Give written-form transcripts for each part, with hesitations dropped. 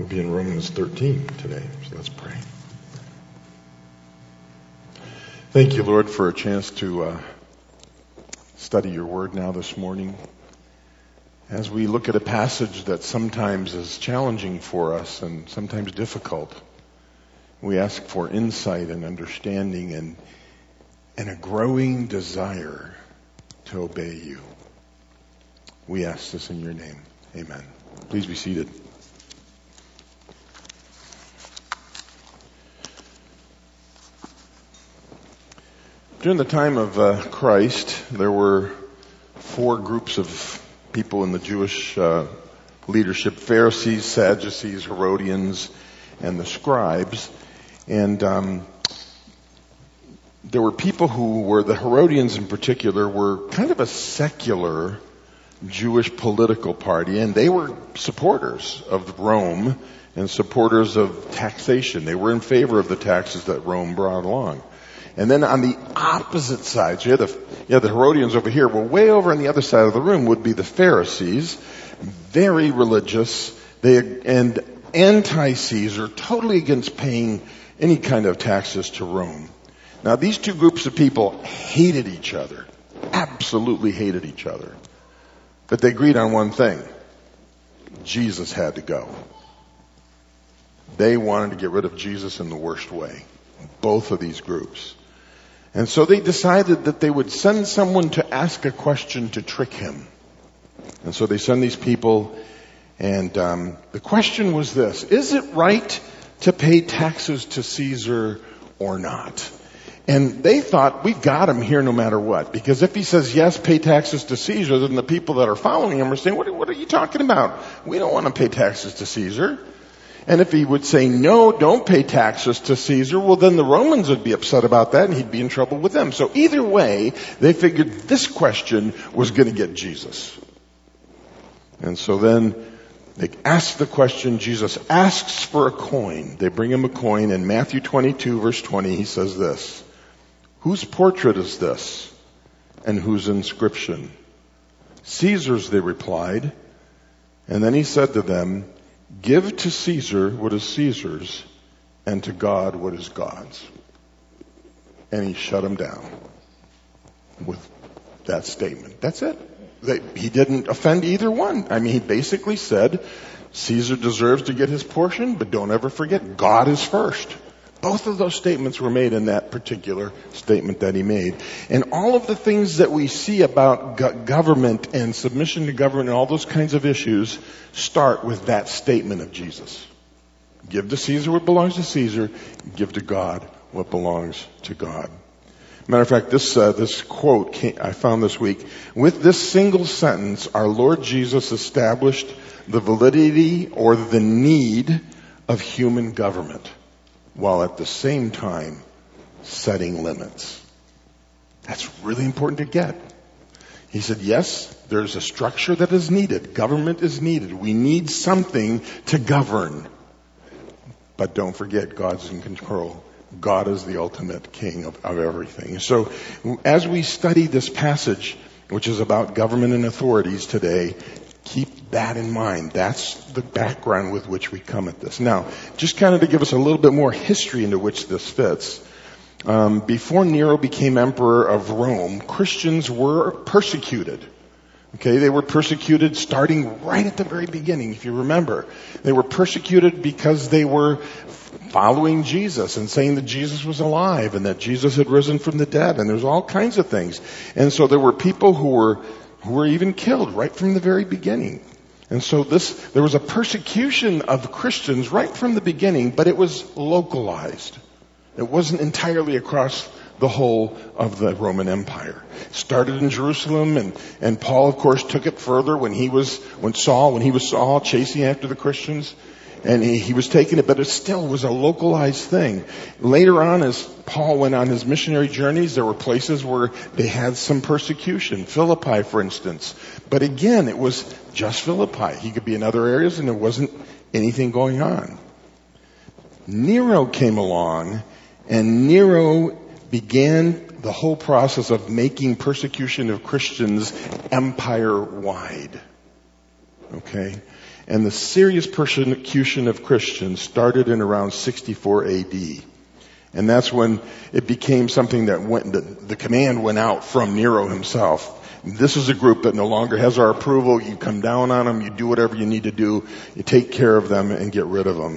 We'll be in Romans 13 today, so let's pray. Thank you, Lord, for a chance to study your word now this morning. As we look at a passage that sometimes is challenging for us and sometimes difficult, we ask for insight and understanding and a growing desire to obey you. We ask this in your name. Amen. Please be seated. During the time of Christ, there were four groups of people in the Jewish leadership: Pharisees, Sadducees, Herodians, and the scribes. And there were people who were, the Herodians in particular, were kind of a secular Jewish political party, and they were supporters of Rome and supporters of taxation. They were in favor of the taxes that Rome brought along. And then on the opposite side, so you had the Herodians over here. Well, way over on the other side of the room would be the Pharisees, very religious, and anti-Caesar, totally against paying any kind of taxes to Rome. Now, these two groups of people hated each other, absolutely hated each other. But they agreed on one thing: Jesus had to go. They wanted to get rid of Jesus in the worst way, both of these groups. And so they decided that they would send someone to ask a question to trick him. And so they send these people, and the question was this: is it right to pay taxes to Caesar or not? And they thought, we've got him here no matter what. Because if he says, yes, pay taxes to Caesar, then the people that are following him are saying, what are you talking about? We don't want to pay taxes to Caesar. And if he would say, no, don't pay taxes to Caesar, well, then the Romans would be upset about that, and he'd be in trouble with them. So either way, they figured this question was going to get Jesus. And so then they ask the question. Jesus asks for a coin. They bring him a coin. In Matthew 22, verse 20, he says this: whose portrait is this, and whose inscription? Caesar's, they replied. And then he said to them, give to Caesar what is Caesar's, and to God what is God's. And he shut him down with that statement. That's it. He didn't offend either one. I mean, he basically said, Caesar deserves to get his portion, but don't ever forget, God is first. Both of those statements were made in that particular statement that he made. And all of the things that we see about government and submission to government and all those kinds of issues start with that statement of Jesus. Give to Caesar what belongs to Caesar. Give to God what belongs to God. Matter of fact, this quote I found this week. With this single sentence, our Lord Jesus established the validity or the need of human government, while at the same time setting limits. That's really important to get. He said, yes, there's a structure that is needed. Government is needed. We need something to govern. But don't forget, God's in control. God is the ultimate king of everything. So as we study this passage, which is about government and authorities today, keep that in mind. That's the background with which we come at this. Now, just kind of to give us a little bit more history into which this fits. Before Nero became emperor of Rome, Christians were persecuted. Okay, they were persecuted starting right at the very beginning, if you remember. They were persecuted because they were following Jesus and saying that Jesus was alive and that Jesus had risen from the dead, and there's all kinds of things. And so there were people who were even killed right from the very beginning. And so there was a persecution of Christians right from the beginning, but it was localized. It wasn't entirely across the whole of the Roman Empire. It started in Jerusalem, and Paul, of course, took it further when he was Saul chasing after the Christians. And he was taking it, but it still was a localized thing. Later on, as Paul went on his missionary journeys, there were places where they had some persecution. Philippi, for instance. But again, it was just Philippi. He could be in other areas, and there wasn't anything going on. Nero came along, and Nero began the whole process of making persecution of Christians empire-wide. Okay? And the serious persecution of Christians started in around 64 AD. And that's when it became something that the command went out from Nero himself. This is a group that no longer has our approval. You come down on them, you do whatever you need to do, you take care of them and get rid of them.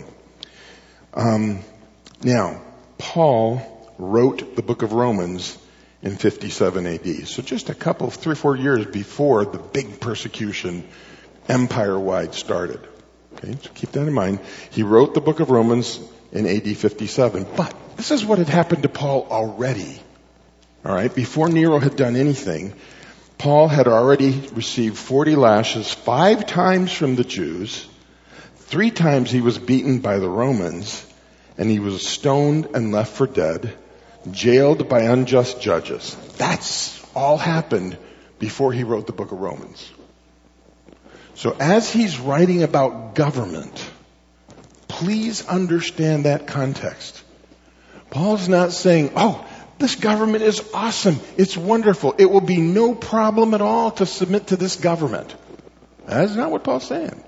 Now, Paul wrote the book of Romans in 57 AD. So just 3 or 4 years before the big persecution empire-wide started. Okay, so keep that in mind. He wrote the book of Romans in AD 57. But this is what had happened to Paul already. All right, before Nero had done anything, Paul had already received 40 lashes 5 times from the Jews. 3 times he was beaten by the Romans, and he was stoned and left for dead, jailed by unjust judges. That's all happened before he wrote the book of Romans. So as he's writing about government, please understand that context. Paul's not saying, this government is awesome. It's wonderful. It will be no problem at all to submit to this government. That's not what Paul's saying.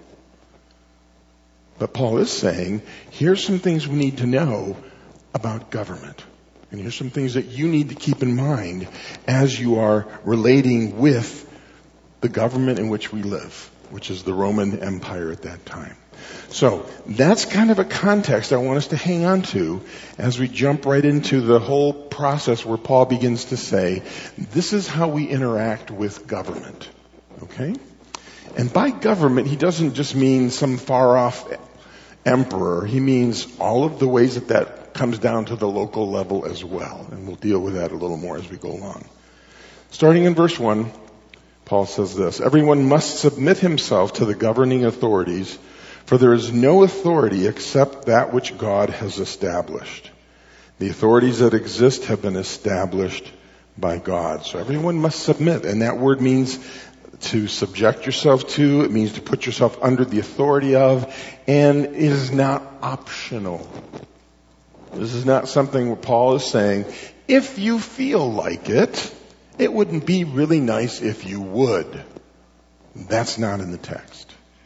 But Paul is saying, here's some things we need to know about government. And here's some things that you need to keep in mind as you are relating with the government in which we live, which is the Roman Empire at that time. So that's kind of a context I want us to hang on to as we jump right into the whole process where Paul begins to say, this is how we interact with government. Okay? And by government, he doesn't just mean some far-off emperor. He means all of the ways that comes down to the local level as well. And we'll deal with that a little more as we go along. Starting in verse 1, Paul says this, everyone must submit himself to the governing authorities, for there is no authority except that which God has established. The authorities that exist have been established by God. So everyone must submit, and that word means to subject yourself to, it means to put yourself under the authority of, and it is not optional. This is not something where Paul is saying, if you feel like it, it wouldn't be really nice if you would. That's not in the text.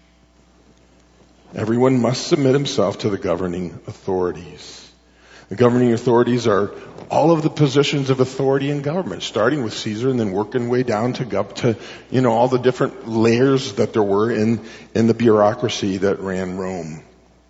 Everyone must submit himself to the governing authorities. The governing authorities are all of the positions of authority in government, starting with Caesar and then working way down to all the different layers that there were in the bureaucracy that ran Rome.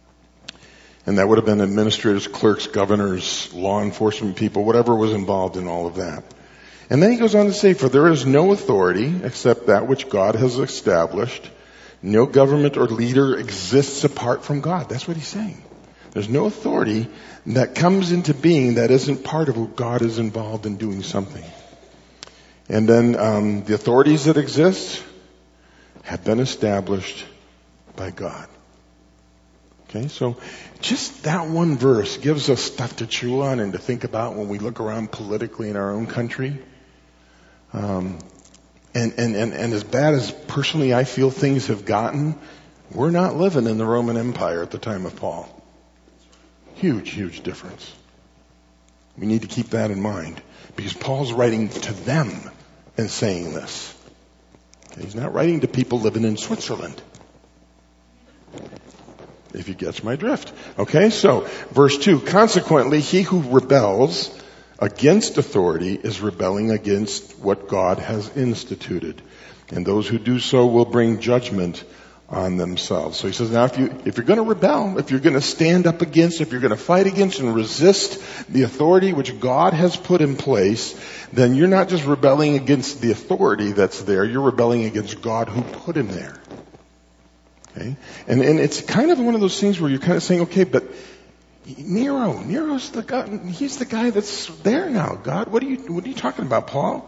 And that would have been administrators, clerks, governors, law enforcement people, whatever was involved in all of that. And then he goes on to say, for there is no authority except that which God has established. No government or leader exists apart from God. That's what he's saying. There's no authority that comes into being that isn't part of what God is involved in doing something. And then the authorities that exist have been established by God. Okay, so just that one verse gives us stuff to chew on and to think about when we look around politically in our own country. And as bad as personally I feel things have gotten, we're not living in the Roman Empire at the time of Paul. Huge, huge difference. We need to keep that in mind because Paul's writing to them and saying this. Okay, he's not writing to people living in Switzerland. If he gets my drift. Okay, so verse 2, consequently, he who rebels against authority is rebelling against what God has instituted. And those who do so will bring judgment on themselves. So he says, now if you're going to rebel, if you're going to stand up against, if you're going to fight against and resist the authority which God has put in place, then you're not just rebelling against the authority that's there, you're rebelling against God who put him there. Okay? And it's kind of one of those things where you're kind of saying, okay, but Nero's the guy, he's the guy that's there now. God, what are you talking about, Paul?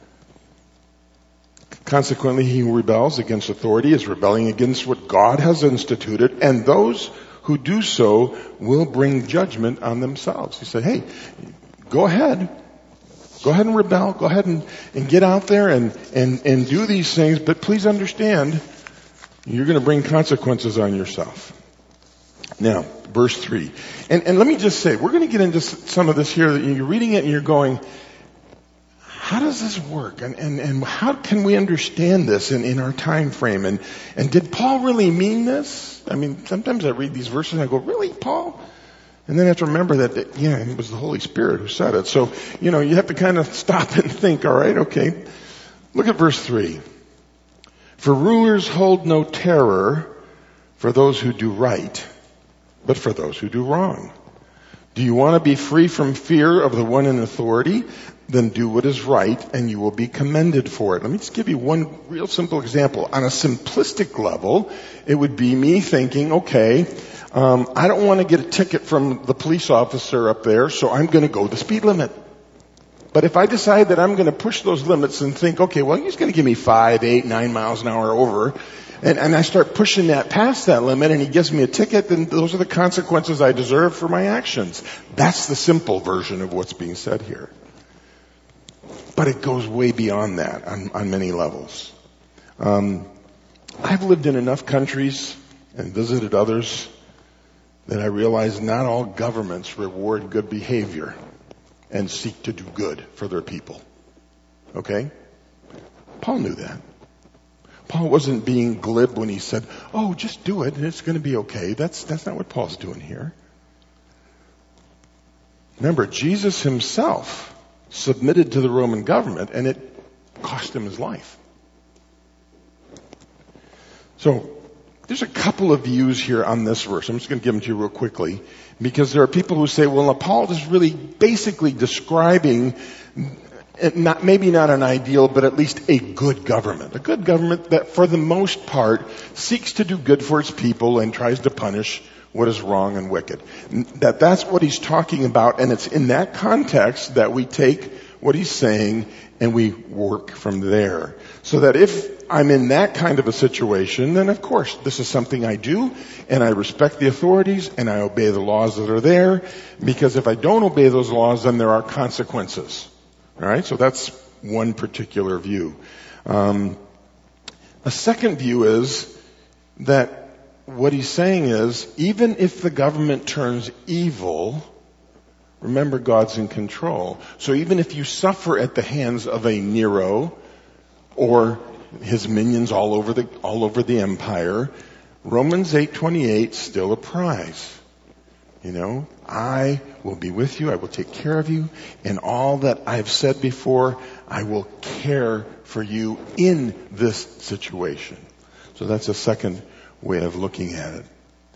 Consequently, he who rebels against authority is rebelling against what God has instituted, and those who do so will bring judgment on themselves. He said, hey, go ahead and rebel, go ahead and get out there and do these things, but please understand, you're going to bring consequences on yourself. Now, verse 3. And let me just say, we're going to get into some of this here that you're reading it and you're going, how does this work? And how can we understand this in our time frame? And did Paul really mean this? I mean, sometimes I read these verses and I go, really, Paul? And then I have to remember that, it was the Holy Spirit who said it. So, you have to kind of stop and think, all right, okay. Look at verse 3. For rulers hold no terror for those who do right, but for those who do wrong. Do you want to be free from fear of the one in authority? Then do what is right and you will be commended for it. Let me just give you one real simple example. On a simplistic level, it would be me thinking, okay, I don't want to get a ticket from the police officer up there, so I'm going to go the speed limit. But if I decide that I'm going to push those limits and think, okay, well, he's going to give me 5, 8, 9 miles an hour over, and I start pushing that past that limit and he gives me a ticket, then those are the consequences I deserve for my actions. That's the simple version of what's being said here. But it goes way beyond that on many levels. I've lived in enough countries and visited others that I realize not all governments reward good behavior and seek to do good for their people. Okay? Paul knew that. Paul wasn't being glib when he said, oh, just do it and it's going to be okay. That's not what Paul's doing here. Remember, Jesus himself submitted to the Roman government and it cost him his life. So, there's a couple of views here on this verse. I'm just going to give them to you real quickly because there are people who say, well, Paul is really basically describing maybe not an ideal, but at least a good government. A good government that for the most part seeks to do good for its people and tries to punish what is wrong and wicked. That's what he's talking about, and it's in that context that we take what he's saying and we work from there. So that if I'm in that kind of a situation, then of course this is something I do, and I respect the authorities and I obey the laws that are there, because if I don't obey those laws, then there are consequences. Alright, so that's one particular view. A second view is that what he's saying is, even if the government turns evil, remember God's in control. So even if you suffer at the hands of a Nero or his minions all over the empire, Romans 8:28 still applies. I will be with you, I will take care of you, and all that I've said before, I will care for you in this situation. So that's a second way of looking at it.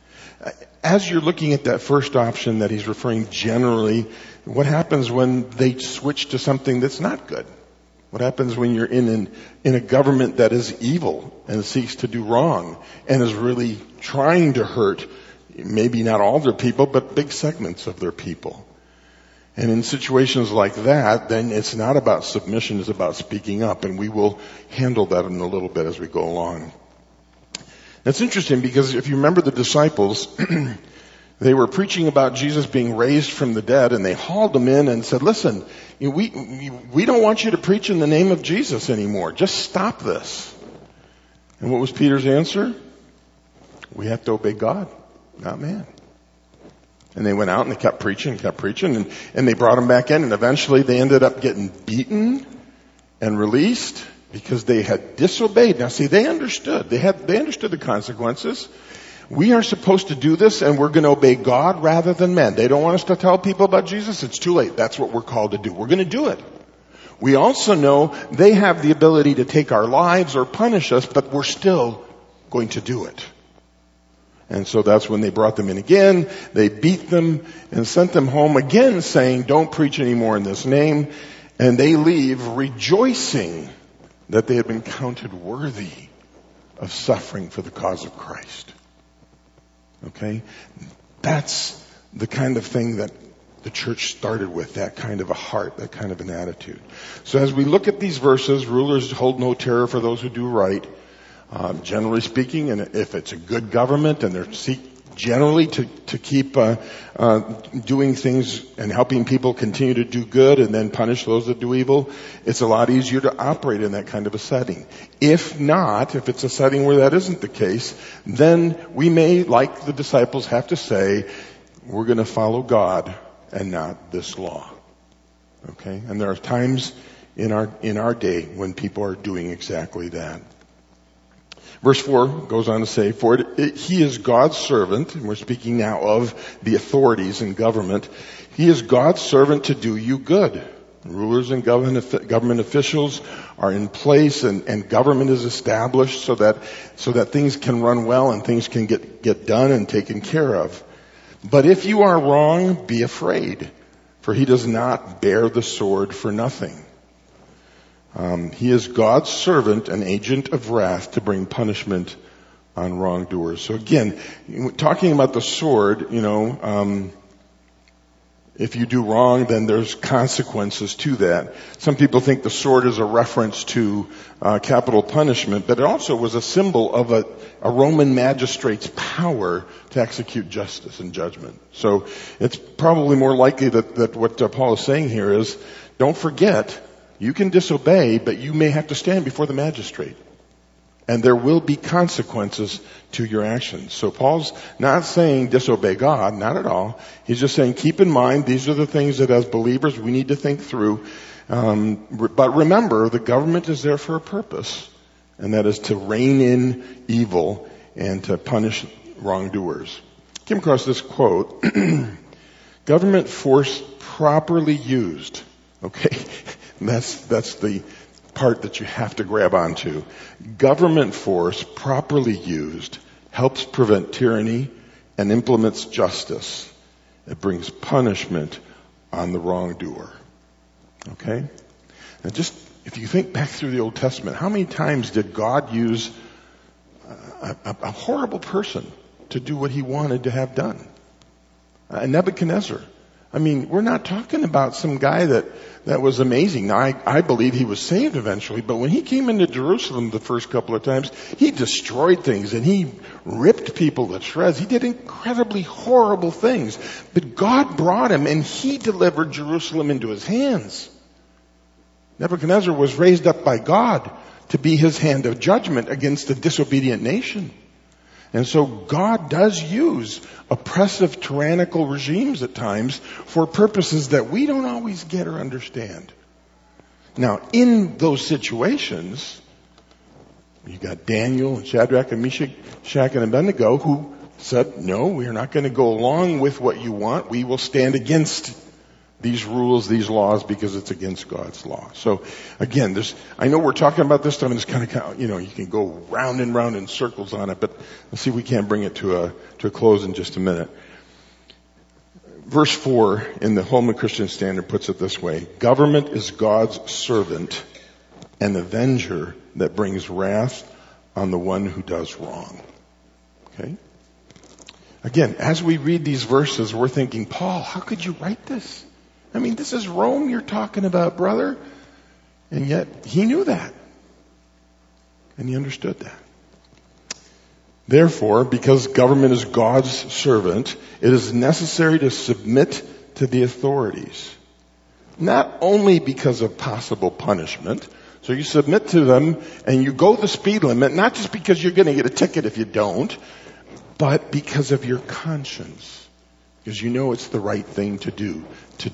As you're looking at that first option that he's referring generally, what happens when they switch to something that's not good? What happens when you're in a government that is evil and seeks to do wrong and is really trying to hurt maybe not all their people, but big segments of their people? And in situations like that, then it's not about submission, it's about speaking up, and we will handle that in a little bit as we go along. It's interesting because if you remember the disciples, they were preaching about Jesus being raised from the dead, and they hauled them in and said, listen, we don't want you to preach in the name of Jesus anymore. Just stop this. And what was Peter's answer? We have to obey God, not man. And they went out and they kept preaching, and they brought him back in, and eventually they ended up getting beaten and released because they had disobeyed. Now see, they understood. They understood the consequences. We are supposed to do this, and we're going to obey God rather than men. They don't want us to tell people about Jesus. It's too late. That's what we're called to do. We're going to do it. We also know they have the ability to take our lives or punish us, but we're still going to do it. And so that's when they brought them in again. They beat them and sent them home again, saying, don't preach anymore in this name. And they leave rejoicing that they had been counted worthy of suffering for the cause of Christ. Okay? That's the kind of thing that the church started with, that kind of a heart, that kind of an attitude. So as we look at these verses, rulers hold no terror for those who do right. Generally speaking, and if it's a good government and they're generally to keep doing things and helping people continue to do good and then punish those that do evil, it's a lot easier to operate in that kind of a setting. If not, if it's a setting where that isn't the case, then we may, like the disciples, have to say, we're going to follow God and not this law. Okay? And there are times in our day when people are doing exactly that. Verse 4 goes on to say, for he is God's servant, and we're speaking now of the authorities in government. He is God's servant to do you good. Rulers and government officials are in place, and government is established so that things can run well and things can get done and taken care of. But if you are wrong, be afraid, for he does not bear the sword for nothing. He is God's servant, an agent of wrath to bring punishment on wrongdoers. So again, talking about the sword, if you do wrong, then there's consequences to that. Some people think the sword is a reference to capital punishment, but it also was a symbol of a Roman magistrate's power to execute justice and judgment. So it's probably more likely that what Paul is saying here is, don't forget, you can disobey, but you may have to stand before the magistrate. And there will be consequences to your actions. So Paul's not saying disobey God, not at all. He's just saying keep in mind these are the things that as believers we need to think through. But remember, the government is there for a purpose, and that is to rein in evil and to punish wrongdoers. I came across this quote, government force properly used. Okay, that's the part that you have to grab onto. Government force properly used helps prevent tyranny and implements justice. It brings punishment on the wrongdoer. Okay? Now just, if you think back through the Old Testament, how many times did God use a horrible person to do what he wanted to have done? Nebuchadnezzar. I mean, we're not talking about some guy that was amazing. Now, I believe he was saved eventually, but when he came into Jerusalem the first couple of times, he destroyed things and he ripped people to shreds. He did incredibly horrible things. But God brought him and he delivered Jerusalem into his hands. Nebuchadnezzar was raised up by God to be his hand of judgment against a disobedient nation. And so God does use oppressive, tyrannical regimes at times for purposes that we don't always get or understand. Now, in those situations, you got Daniel and Shadrach and Meshach and Abednego who said, no, we're not going to go along with what you want. We will stand against these rules, these laws, because it's against God's law. So again, I know we're talking about this stuff and it's kind of, you can go round and round in circles on it, but let's see if we can't bring it to a close in just a minute. Verse 4 in the Holman Christian Standard puts it this way: government is God's servant, an avenger that brings wrath on the one who does wrong. Okay? Again, as we read these verses, we're thinking, Paul, how could you write this? I mean, this is Rome you're talking about, brother. And yet, he knew that. And he understood that. Therefore, because government is God's servant, it is necessary to submit to the authorities. Not only because of possible punishment. So you submit to them and you go the speed limit, not just because you're going to get a ticket if you don't, but because of your conscience. Because you know it's the right thing to do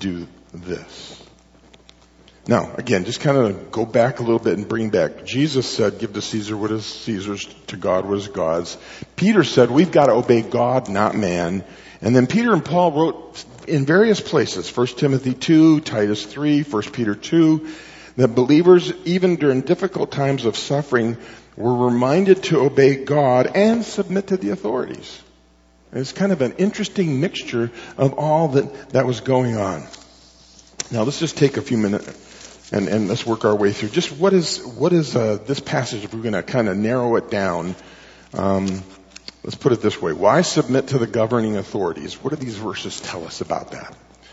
this. Now, again, just kind of go back a little bit and bring back. Jesus said, give to Caesar what is Caesar's, to God what is God's. Peter said, we've got to obey God, not man. And then Peter and Paul wrote in various places, 1 Timothy 2, Titus 3, 1 Peter 2, that believers, even during difficult times of suffering, were reminded to obey God and submit to the authorities. It's kind of an interesting mixture of all that was going on. Now let's just take a few minutes and let's work our way through. Just what is this passage, if we're going to kind of narrow it down. Let's put it this way. Why submit to the governing authorities? What do these verses tell us about that?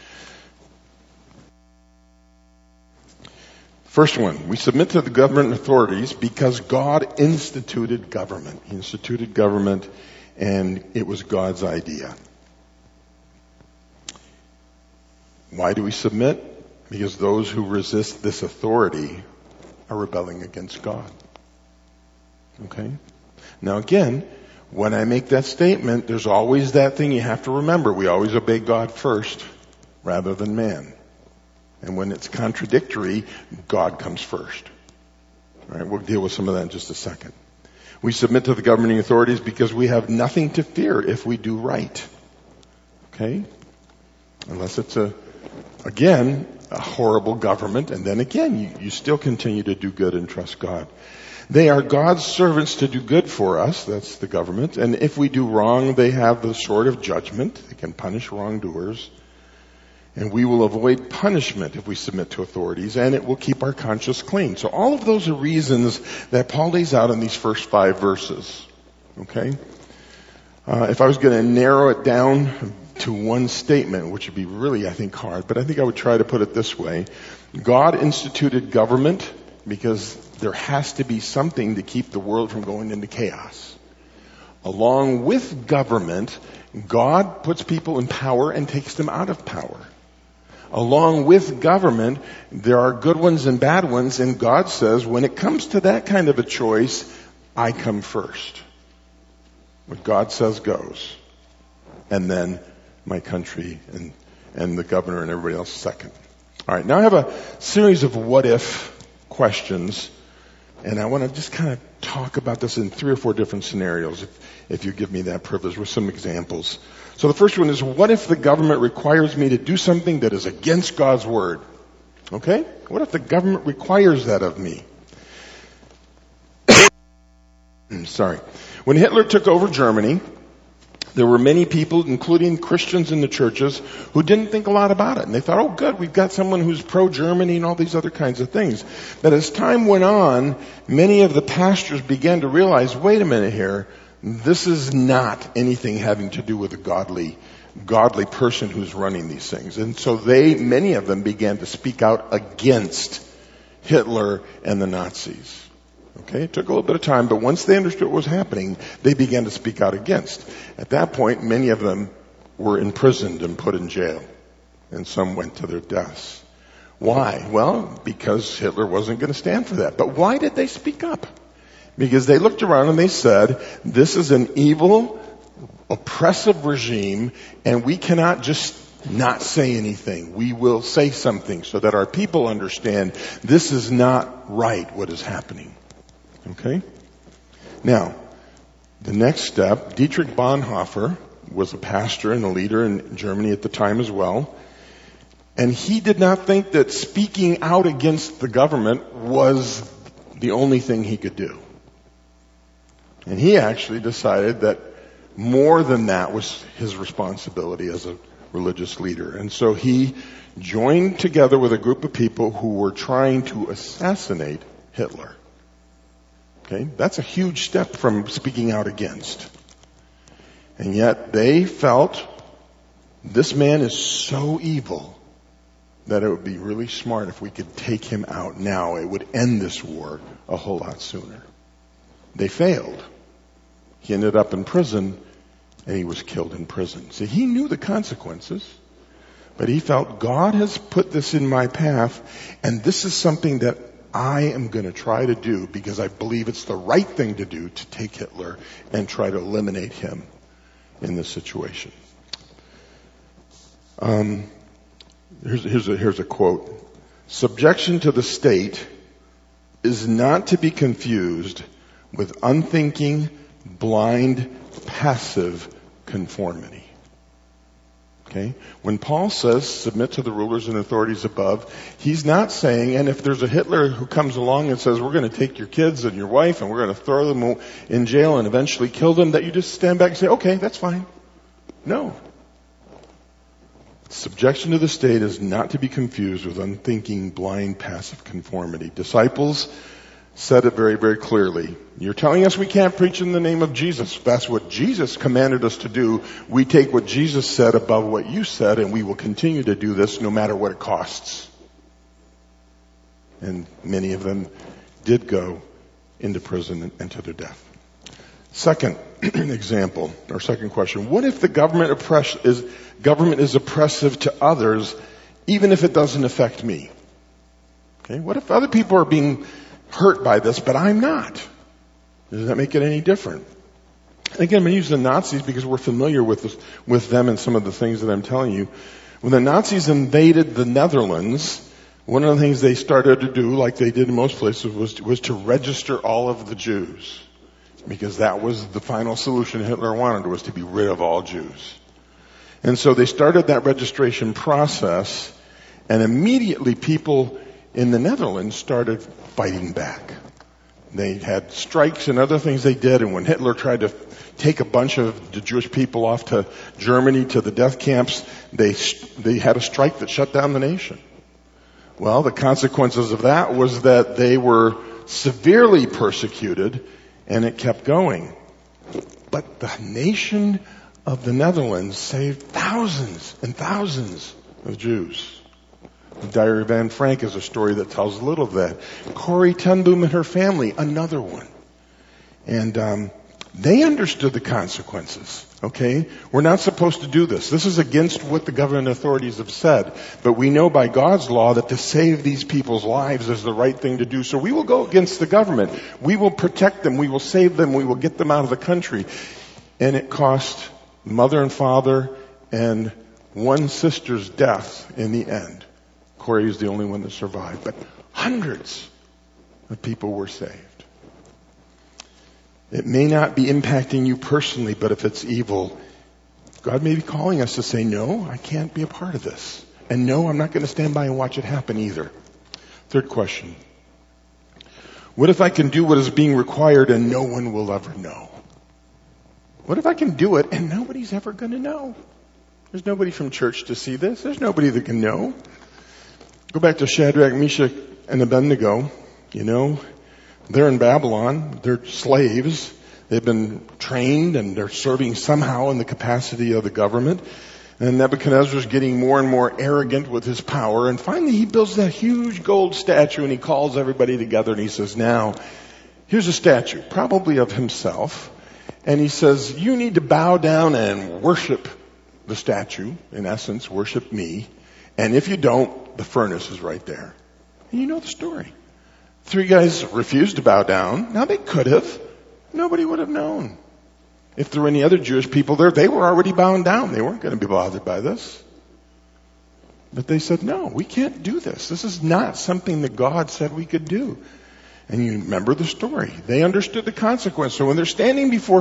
First one, we submit to the government authorities because God instituted government. He instituted government, and it was God's idea. Why do we submit? Because those who resist this authority are rebelling against God. Okay? Now again, when I make that statement, there's always that thing you have to remember. We always obey God first rather than man. And when it's contradictory, God comes first. All right, we'll deal with some of that in just a second. We submit to the governing authorities because we have nothing to fear if we do right. Okay? Unless it's again, a horrible government, and then again, you still continue to do good and trust God. They are God's servants to do good for us, that's the government, and if we do wrong, they have the sword of judgment. They can punish wrongdoers. And we will avoid punishment if we submit to authorities, and it will keep our conscience clean. So all of those are reasons that Paul lays out in these first 5 verses. Okay? If I was going to narrow it down to one statement, which would be really, I think, hard, but I think I would try to put it this way. God instituted government because there has to be something to keep the world from going into chaos. Along with government, God puts people in power and takes them out of power. Along with government, there are good ones and bad ones, and God says, when it comes to that kind of a choice, I come first. What God says goes. And then my country and the governor and everybody else second. All right, now I have a series of what-if questions, and I want to just kind of talk about this in 3 or 4 different scenarios, if you give me that privilege, with some examples. So the first one is, what if the government requires me to do something that is against God's word? Okay? What if the government requires that of me? Sorry. When Hitler took over Germany, there were many people, including Christians in the churches, who didn't think a lot about it. And they thought, oh good, we've got someone who's pro-Germany and all these other kinds of things. But as time went on, many of the pastors began to realize, wait a minute here, this is not anything having to do with a godly person who's running these things. And so many of them began to speak out against Hitler and the Nazis. Okay, it took a little bit of time, but once they understood what was happening, they began to speak out against. At that point, many of them were imprisoned and put in jail, and some went to their deaths. Why? Well, because Hitler wasn't going to stand for that. But why did they speak up? Because they looked around and they said, this is an evil, oppressive regime, and we cannot just not say anything. We will say something so that our people understand this is not right, what is happening. Okay? Now, the next step, Dietrich Bonhoeffer was a pastor and a leader in Germany at the time as well. And he did not think that speaking out against the government was the only thing he could do. And he actually decided that more than that was his responsibility as a religious leader. And so he joined together with a group of people who were trying to assassinate Hitler. Okay, that's a huge step from speaking out against. And yet they felt this man is so evil that it would be really smart if we could take him out now. It would end this war a whole lot sooner. They failed. He ended up in prison, and he was killed in prison. See, he knew the consequences, but he felt God has put this in my path, and this is something that I am going to try to do because I believe it's the right thing to do to take Hitler and try to eliminate him in this situation. Here's a quote. Subjection to the state is not to be confused with unthinking, blind, passive conformity. Okay? When Paul says submit to the rulers and authorities above, he's not saying, and if there's a Hitler who comes along and says, we're going to take your kids and your wife and we're going to throw them in jail and eventually kill them, that you just stand back and say, okay, that's fine. No. Subjection to the state is not to be confused with unthinking, blind, passive conformity. Disciples said it very, very clearly. You're telling us we can't preach in the name of Jesus. That's what Jesus commanded us to do. We take what Jesus said above what you said, and we will continue to do this no matter what it costs. And many of them did go into prison and to their death. Second example, or second question. What if the government is oppressive to others, even if it doesn't affect me? Okay, what if other people are being hurt by this, but I'm not? Does that make it any different? Again, I'm going to use the Nazis because we're familiar with them and some of the things that I'm telling you. When the Nazis invaded the Netherlands, One of the things they started to do, like they did in most places, was to register all of the Jews. Because that was the final solution Hitler wanted, was to be rid of all Jews. And so they started that registration process, and immediately people in the Netherlands started fighting back. They had strikes and other things they did, and when Hitler tried to take a bunch of the Jewish people off to Germany to the death camps, they had a strike that shut down the nation. Well, the consequences of that was that they were severely persecuted, and it kept going. But the nation of the Netherlands saved thousands and thousands of Jews. The Diary of Anne Frank is a story that tells a little of that. Corrie ten Boom and her family, another one. And they understood the consequences, okay? We're not supposed to do this. This is against what the government authorities have said. But we know by God's law that to save these people's lives is the right thing to do. So we will go against the government. We will protect them. We will save them. We will get them out of the country. And it cost mother and father and one sister's death in the end. Corrie is the only one that survived, but hundreds of people were saved. It may not be impacting you personally, but if it's evil, God may be calling us to say, no, I can't be a part of this. And no, I'm not going to stand by and watch it happen either. Third question. What if I can do what is being required and no one will ever know? What if I can do it and nobody's ever going to know? There's nobody from church to see this. There's nobody that can know. Go back to Shadrach, Meshach, and Abednego. You know, they're in Babylon. They're slaves. They've been trained and they're serving somehow in the capacity of the government. And Nebuchadnezzar's getting more and more arrogant with his power. And finally he builds that huge gold statue and he calls everybody together and he says, now, here's a statue, probably of himself. And he says, you need to bow down and worship the statue. In essence, worship me. And if you don't, the furnace is right there. And you know the story. 3 guys refused to bow down. Now they could have. Nobody would have known. If there were any other Jewish people there, they were already bound down. They weren't going to be bothered by this. But they said, no, we can't do this. This is not something that God said we could do. And you remember the story. They understood the consequence. So when they're standing before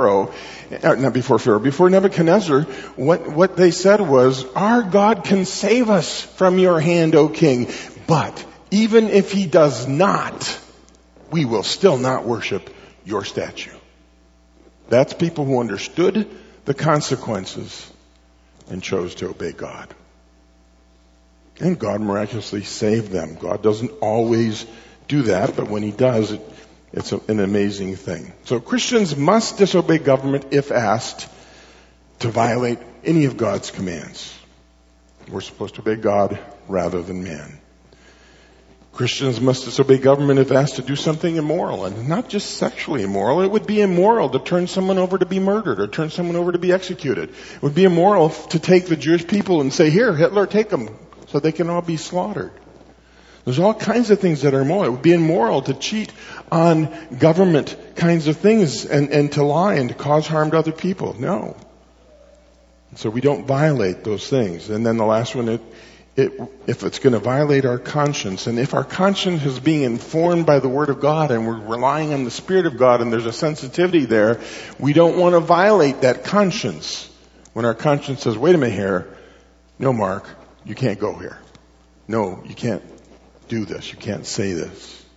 before Nebuchadnezzar, what they said was, our God can save us from your hand, O king. But even if he does not, we will still not worship your statue. That's people who understood the consequences and chose to obey God. And God miraculously saved them. God doesn't always do that, but when he does, it's an amazing thing. So Christians must disobey government if asked to violate any of God's commands. We're supposed to obey God rather than man. Christians must disobey government if asked to do something immoral, and not just sexually immoral. It would be immoral to turn someone over to be murdered or turn someone over to be executed. It would be immoral to take the Jewish people and say, here, Hitler, take them so they can all be slaughtered. There's all kinds of things that are immoral. It would be immoral to cheat on government kinds of things and to lie and to cause harm to other people. No. So we don't violate those things. And then the last one, if it's going to violate our conscience, and if our conscience is being informed by the Word of God and we're relying on the Spirit of God and there's a sensitivity there, we don't want to violate that conscience. When our conscience says, wait a minute here, no, Mark, you can't go here. No, you can't do this. You can't say this.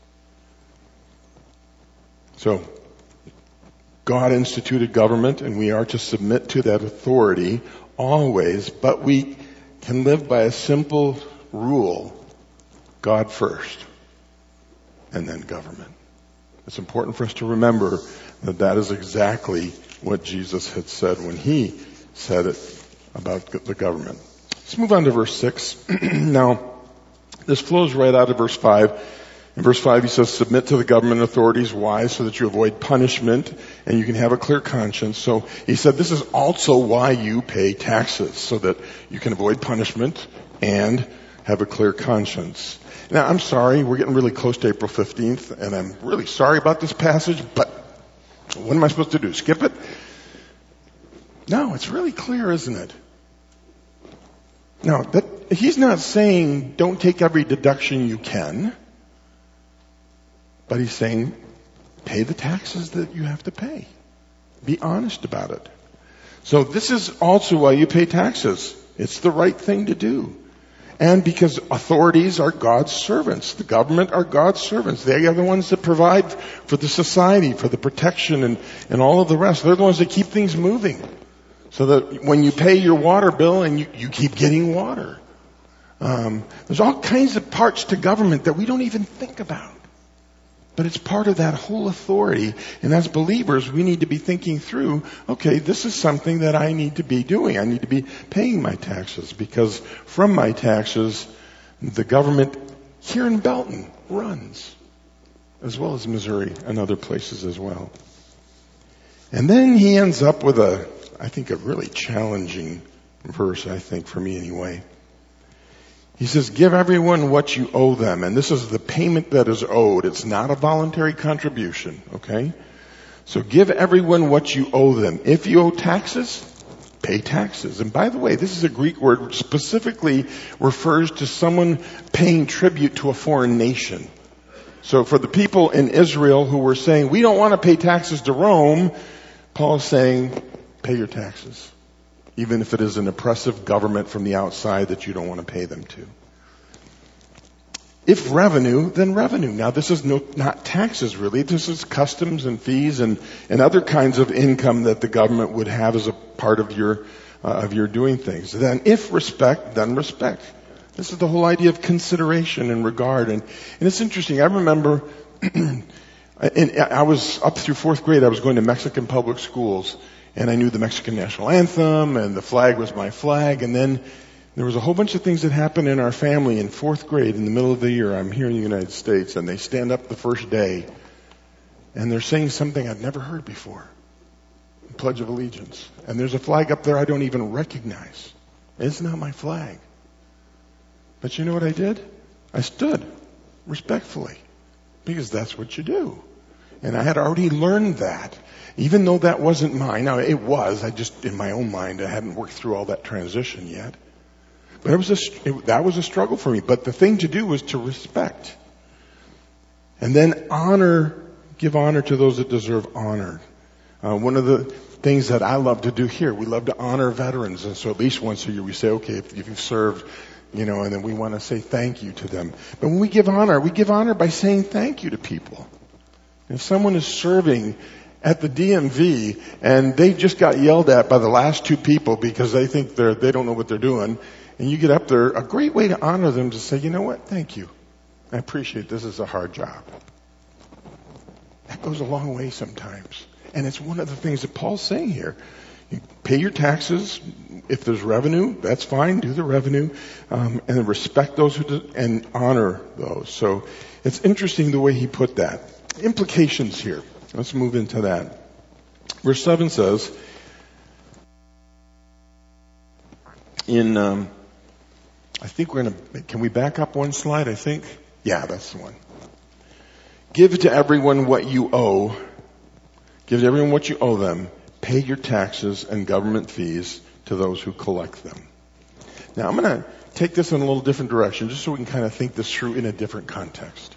So, God instituted government and we are to submit to that authority always, but we can live by a simple rule: God first and then government. It's important for us to remember that that is exactly what Jesus had said when he said it about the government. Let's move on to verse 6. Now, this flows right out of verse 5. In verse 5 he says, submit to the government authorities. Why? So that you avoid punishment and you can have a clear conscience. So he said this is also why you pay taxes, so that you can avoid punishment and have a clear conscience. Now I'm sorry, we're getting really close to April 15th and I'm really sorry about this passage, but what am I supposed to do? Skip it? No, it's really clear, isn't it? Now, he's not saying don't take every deduction you can, but he's saying pay the taxes that you have to pay. Be honest about it. So this is also why you pay taxes. It's the right thing to do. And because authorities are God's servants. The government are God's servants. They are the ones that provide for the society, for the protection and all of the rest. They're the ones that keep things moving. So that when you pay your water bill and you keep getting water. There's all kinds of parts to government that we don't even think about. But it's part of that whole authority. And as believers, we need to be thinking through, okay, this is something that I need to be doing. I need to be paying my taxes because from my taxes, the government here in Belton runs, as well as Missouri and other places as well. And then he ends up with a really challenging verse, I think, for me anyway. He says, give everyone what you owe them. And this is the payment that is owed. It's not a voluntary contribution, okay? So give everyone what you owe them. If you owe taxes, pay taxes. And by the way, this is a Greek word which specifically refers to someone paying tribute to a foreign nation. So for the people in Israel who were saying, we don't want to pay taxes to Rome, Paul is saying, pay your taxes. Even if it is an oppressive government from the outside that you don't want to pay them to. If revenue, then revenue. Now this is not taxes really. This is customs and fees and other kinds of income that the government would have as a part of your doing things. Then if respect, then respect. This is the whole idea of consideration and regard. And it's interesting. I remember, I was up through 4th grade. I was going to Mexican public schools. And I knew the Mexican national anthem, and the flag was my flag. And then there was a whole bunch of things that happened in our family in 4th grade in the middle of the year. I'm here in the United States, and they stand up the first day, and they're saying something I've never heard before. The Pledge of Allegiance. And there's a flag up there I don't even recognize. It's not my flag. But you know what I did? I stood respectfully, because that's what you do. And I had already learned that. Even though that wasn't mine. Now, it was. In my own mind, I hadn't worked through all that transition yet. But that was a struggle for me. But the thing to do was to respect. And then give honor to those that deserve honor. One of the things that I love to do here, we love to honor veterans. And so at least once a year we say, okay, if you've served, and then we want to say thank you to them. But when we give honor by saying thank you to people. If someone is serving at the DMV and they just got yelled at by the last 2 people because they think they don't know what they're doing, and you get up there, a great way to honor them is to say, you know what, thank you. I appreciate this is a hard job. That goes a long way sometimes. And it's one of the things that Paul's saying here. You pay your taxes. If there's revenue, that's fine. Do the revenue. And then respect those and honor those. So it's interesting the way he put that. Implications here. Let's move into that. Verse 7 says, I think can we back up one slide, I think? Yeah, that's the one. Give to everyone what you owe. Give to everyone what you owe them. Pay your taxes and government fees to those who collect them. Now, I'm going to take this in a little different direction just so we can kind of think this through in a different context.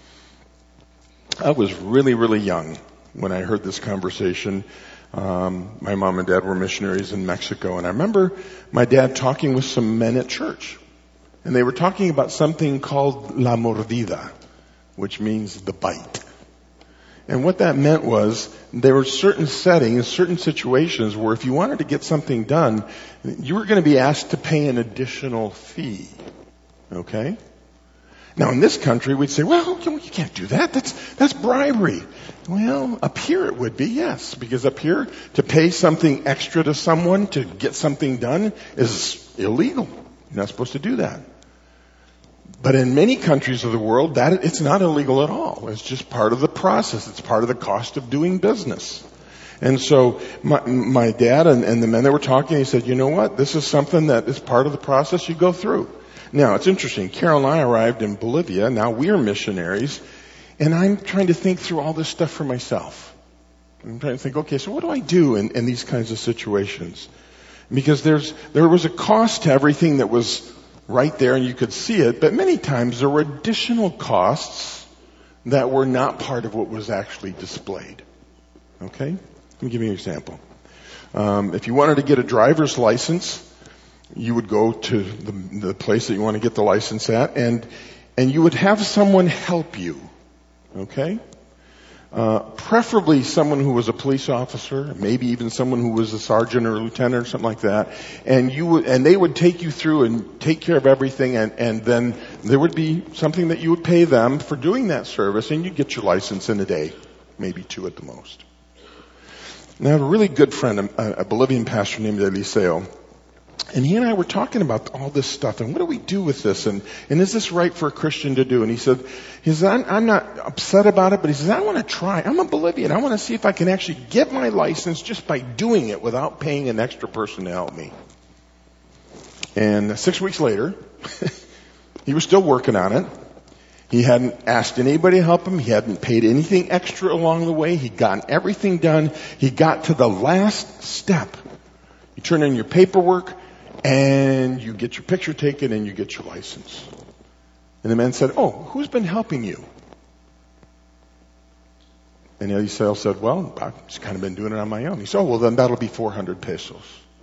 I was really, really young when I heard this conversation. My mom and dad were missionaries in Mexico, and I remember my dad talking with some men at church. And they were talking about something called la mordida, which means the bite. And what that meant was there were certain settings, certain situations where if you wanted to get something done, you were going to be asked to pay an additional fee. Okay? Now in this country we'd say, well, you can't do that. That's bribery. Well, up here it would be, yes. Because up here, to pay something extra to someone to get something done is illegal. You're not supposed to do that. But in many countries of the world, it's not illegal at all. It's just part of the process. It's part of the cost of doing business. And so my dad and the men that were talking, he said, you know what? This is something that is part of the process you go through. Now, it's interesting. Carol and I arrived in Bolivia. Now we're missionaries. And I'm trying to think through all this stuff for myself. I'm trying to think, okay, so what do I do in these kinds of situations? Because there was a cost to everything that was right there and you could see it, but many times there were additional costs that were not part of what was actually displayed. Okay? Let me give you an example. If you wanted to get a driver's license, you would go to the place that you want to get the license at, and you would have someone help you. Okay? Preferably someone who was a police officer, maybe even someone who was a sergeant or a lieutenant or something like that, and they would take you through and take care of everything, and then there would be something that you would pay them for doing that service, and you'd get your license in a day, maybe 2 at the most. Now, I have a really good friend, a Bolivian pastor named Eliseo, and he and I were talking about all this stuff, and what do we do with this, and is this right for a Christian to do? And he said, I'm not upset about it, but he says, I want to try. I'm a Bolivian. I want to see if I can actually get my license just by doing it without paying an extra person to help me. And 6 weeks later, he was still working on it. He hadn't asked anybody to help him. He hadn't paid anything extra along the way. He'd gotten everything done. He got to the last step. You turn in your paperwork, and you get your picture taken, and you get your license. And the man said, oh, who's been helping you? And Eliseo said, well, I've just kind of been doing it on my own. He said, oh, well, then that'll be 400 pesos.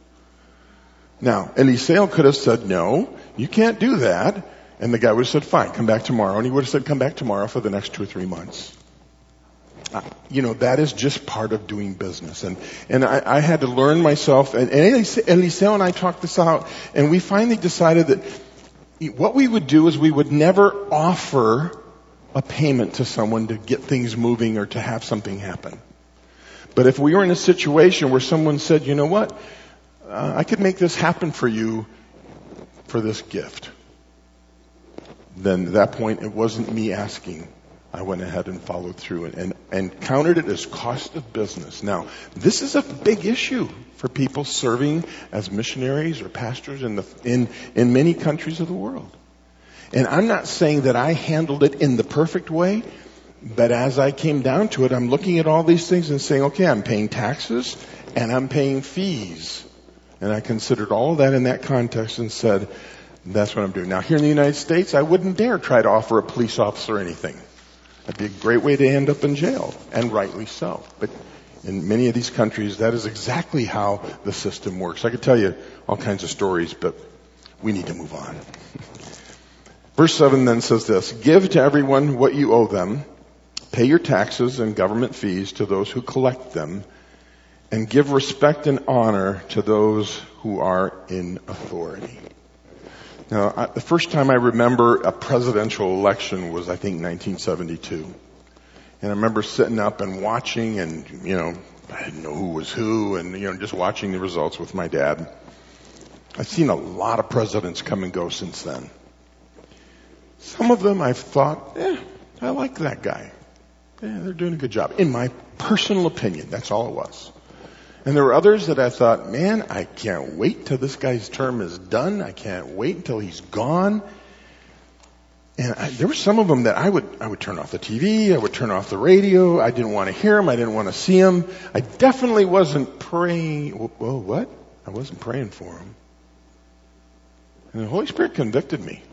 Now, Eliseo could have said, no, you can't do that. And the guy would have said, fine, come back tomorrow. And he would have said, come back tomorrow for the next 2 or 3 months. That is just part of doing business. And I had to learn myself, and Eliseo and I talked this out, and we finally decided that what we would do is we would never offer a payment to someone to get things moving or to have something happen. But if we were in a situation where someone said, you know what, I could make this happen for you for this gift, then at that point it wasn't me asking. I went ahead and followed through and counted it as cost of business. Now, this is a big issue for people serving as missionaries or pastors in many countries of the world. And I'm not saying that I handled it in the perfect way, but as I came down to it, I'm looking at all these things and saying, okay, I'm paying taxes and I'm paying fees. And I considered all of that in that context and said, that's what I'm doing. Now, here in the United States, I wouldn't dare try to offer a police officer anything. That'd be a great way to end up in jail, and rightly so. But in many of these countries, that is exactly how the system works. I could tell you all kinds of stories, but we need to move on. Verse 7 then says this, give to everyone what you owe them, pay your taxes and government fees to those who collect them, and give respect and honor to those who are in authority. Now, the first time I remember a presidential election was, I think, 1972. And I remember sitting up and watching and, I didn't know who was who and, just watching the results with my dad. I've seen a lot of presidents come and go since then. Some of them I've thought, I like that guy. They're doing a good job. In my personal opinion, that's all it was. And there were others that I thought, man, I can't wait till this guy's term is done. I can't wait until he's gone. And there were some of them that I would turn off the TV. I would turn off the radio. I didn't want to hear him. I didn't want to see him. I definitely wasn't praying. Well, what? I wasn't praying for him. And the Holy Spirit convicted me.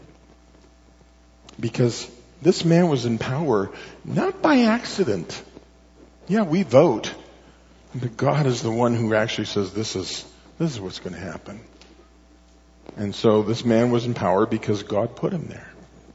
Because this man was in power, not by accident. Yeah, we vote. But God is the one who actually says this is what's going to happen. And so this man was in power because God put him there.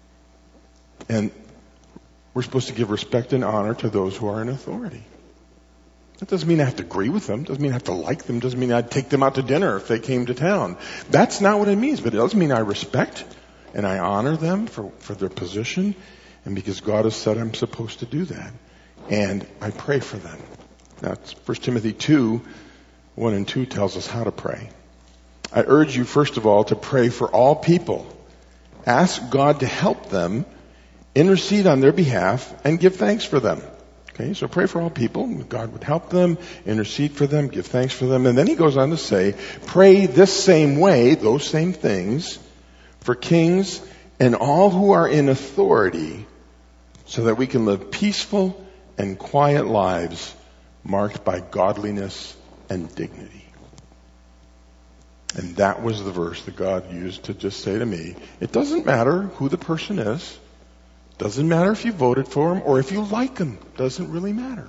And we're supposed to give respect and honor to those who are in authority. That doesn't mean I have to agree with them. Doesn't mean I have to like them. Doesn't mean I'd take them out to dinner if they came to town. That's not what it means. But it does mean I respect and I honor them for their position. And because God has said I'm supposed to do that. And I pray for them. Now, 1 Timothy 2, 1 and 2 tells us how to pray. I urge you, first of all, to pray for all people. Ask God to help them, intercede on their behalf, and give thanks for them. Okay, so pray for all people. God would help them, intercede for them, give thanks for them. And then he goes on to say, pray this same way, those same things, for kings and all who are in authority, so that we can live peaceful and quiet lives marked by godliness and dignity. And that was the verse that God used to just say to me, it doesn't matter who the person is. Doesn't matter if you voted for him or if you like him. Doesn't really matter.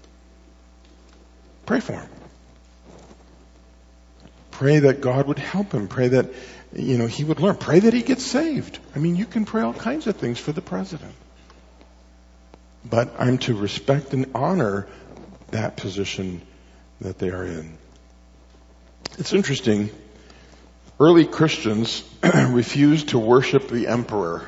Pray for him. Pray that God would help him. Pray that, he would learn. Pray that he gets saved. I mean, you can pray all kinds of things for the president. But I'm to respect and honor that position that they are in. It's interesting. Early Christians refused to worship the emperor.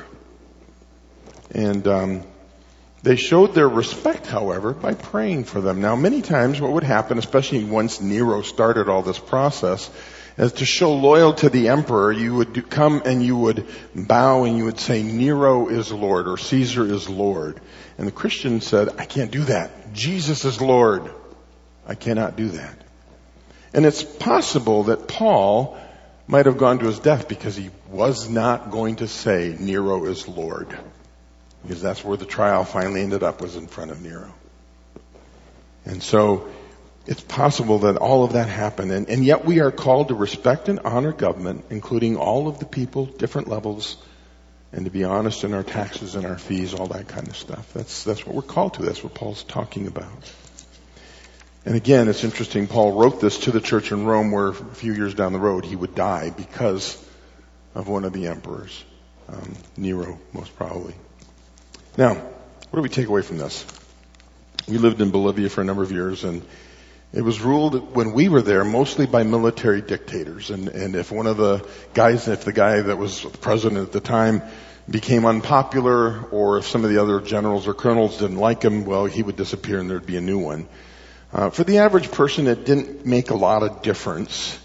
And they showed their respect, however, by praying for them. Now, many times what would happen, especially once Nero started all this process, is to show loyalty to the emperor, you would come and you would bow and you would say, Nero is Lord, or Caesar is Lord. And the Christian said, I can't do that. Jesus is Lord. I cannot do that. And it's possible that Paul might have gone to his death because he was not going to say Nero is Lord. Because that's where the trial finally ended up, was in front of Nero. And so it's possible that all of that happened. And yet we are called to respect and honor government, including all of the people, different levels, and to be honest in our taxes and our fees, all that kind of stuff. That's what we're called to. That's what Paul's talking about. And again, it's interesting, Paul wrote this to the church in Rome where a few years down the road he would die because of one of the emperors, Nero, most probably. Now, what do we take away from this? We lived in Bolivia for a number of years, and it was ruled when we were there mostly by military dictators. And if the guy that was president at the time became unpopular, or if some of the other generals or colonels didn't like him, well, he would disappear and there'd be a new one. For the average person, it didn't make a lot of difference.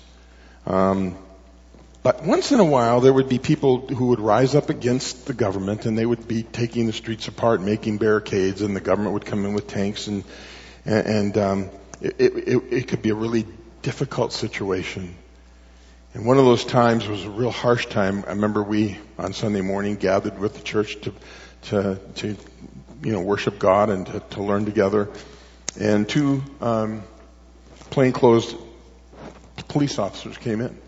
But once in a while, there would be people who would rise up against the government, and they would be taking the streets apart, making barricades, and the government would come in with tanks, and it could be a really difficult situation. And one of those times was a real harsh time. I remember we, on Sunday morning, gathered with the church to worship God and to learn together. And two plainclothes police officers came in.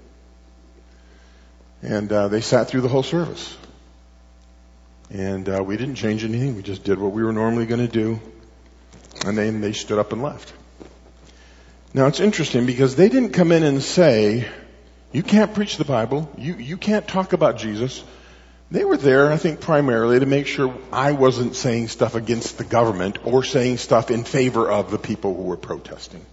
And they sat through the whole service. And we didn't change anything. We just did what we were normally going to do. And then they stood up and left. Now it's interesting because they didn't come in and say, you can't preach the Bible. You can't talk about Jesus. They were there, I think, primarily to make sure I wasn't saying stuff against the government or saying stuff in favor of the people who were protesting.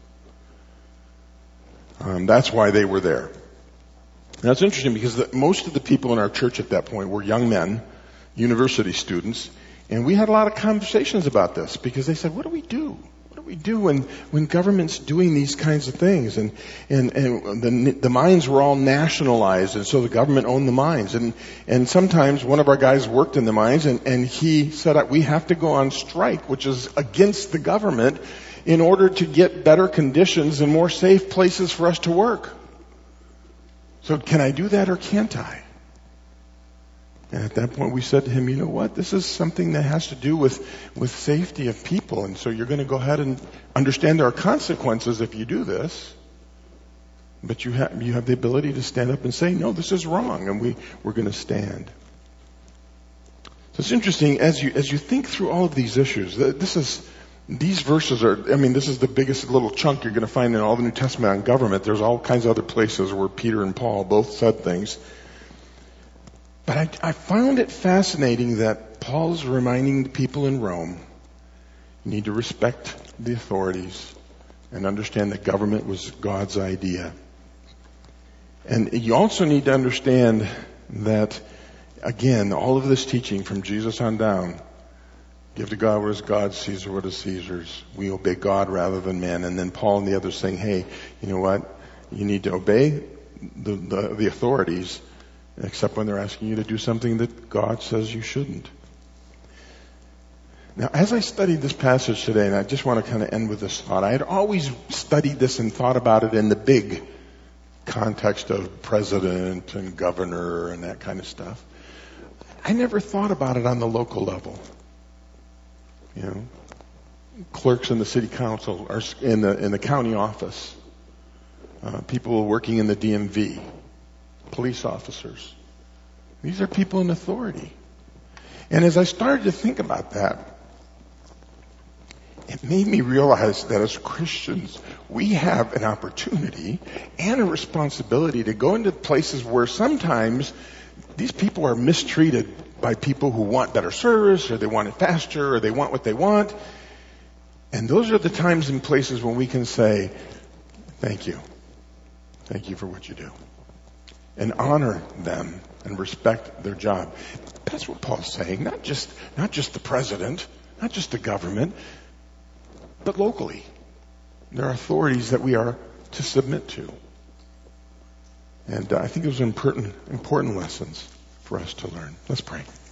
That's why they were there. Now it's interesting because most of the people in our church at that point were young men, university students, and we had a lot of conversations about this because they said, what do we do? What do we do when government's doing these kinds of things? And the mines were all nationalized, and so the government owned the mines. And sometimes one of our guys worked in the mines, and he said, we have to go on strike, which is against the government, in order to get better conditions and more safe places for us to work. So can I do that or can't I? And at that point we said to him, you know what? This is something that has to do with safety of people. And so you're going to go ahead and understand there are consequences if you do this. But you have the ability to stand up and say, no, this is wrong. And we're going to stand. So it's interesting as you think through all of these issues, these verses this is the biggest little chunk you're going to find in all the New Testament on government. There's all kinds of other places where Peter and Paul both said things. But I found it fascinating that Paul's reminding the people in Rome, you need to respect the authorities and understand that government was God's idea. And you also need to understand that, again, all of this teaching from Jesus on down, give to God what is God's, Caesar what is Caesar's. We obey God rather than man. And then Paul and the others saying, hey, you know what? You need to obey the authorities, except when they're asking you to do something that God says you shouldn't. Now, as I studied this passage today, and I just want to kind of end with this thought, I had always studied this and thought about it in the big context of president and governor and that kind of stuff. I never thought about it on the local level. You know, clerks in the city council or in the county office, people working in the DMV, police officers. These are people in authority. And as I started to think about that, it made me realize that as Christians, we have an opportunity and a responsibility to go into places where sometimes these people are mistreated by people who want better service, or they want it faster, or they want what they want. And those are the times and places when we can say, thank you. Thank you for what you do. And honor them and respect their job. That's what Paul's saying. Not just the president, not just the government, but locally. There are authorities that we are to submit to. And I think those are important lessons for us to learn. Let's pray.